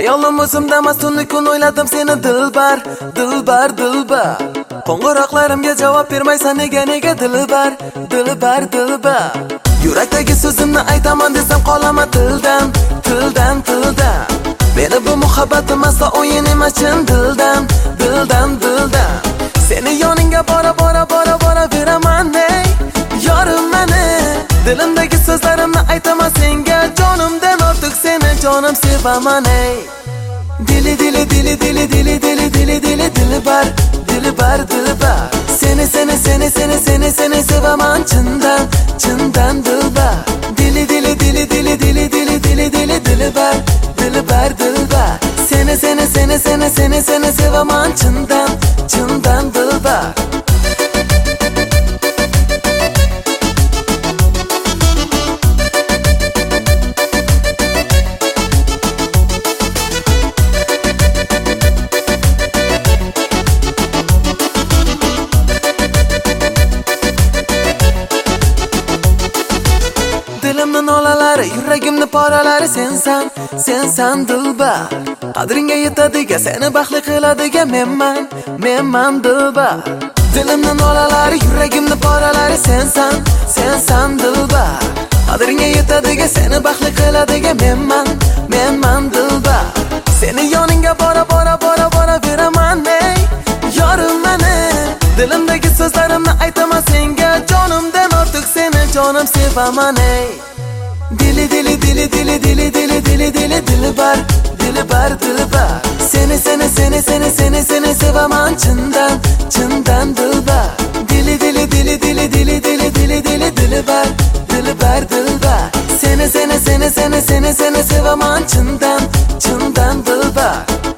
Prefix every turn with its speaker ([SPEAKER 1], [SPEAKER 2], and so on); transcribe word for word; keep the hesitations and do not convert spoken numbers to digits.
[SPEAKER 1] Hayolim o'zimda mastunni kun o'yladim seni dilbar, dilbar, dilbar. Qo'ng'iroqlarimga javob bermaysan nega nega dilbar, dilbar, dilbar. Yurakdagi so'zimni aytaman desam qolaman tildan, tildan, tildan. Meni bu muhabbatim aslo o'yin emas chin dildan, dildan, dildan. Seni yoningga bora bora bora bora beraman ey yorim meni. Dilimdagi so'zlarimni aytaman senga jonimdan ortiq seni jonim sevaman ey. Dili dili dili dili dili dili dili dili dilbar, dilbar, dilbar. Seni seni seni seni seni seni sevaman chindan, chindan dilbar. Dili dili dili dili dili dili dili dili dilbar, dilbar, dilbar. Seni seni seni seni seni seni sevaman chindan, chindan dilbar. Dilimni nolalari, yuragimni poralari sensan, sensan dilbar. Qadringga yetadigan, seni baxtli qiladigan menman, menman dilbar. Dilimni nolalari, yuragimni poralari sensan, sensan dilbar. Qadringga yetadigan, seni baxtli qiladigan menman, menman dilbar. Seni yoningga bora bora bora bora beraman ey yorim meni. Dilimdagi so'zlarimni aytaman senga jonimdan ortiq seni jonim sevaman ey. Dili dili dili dili dili dili dili dili dilbar, dilbar, dilbar. Seni seni seni seni seni seni sevaman chindan, chindan dilbar. Dili dili dili dili dili dili dili dili dilbar, dilbar, dilbar. Seni seni seni seni seni seni sevaman chindan, chindan dilbar.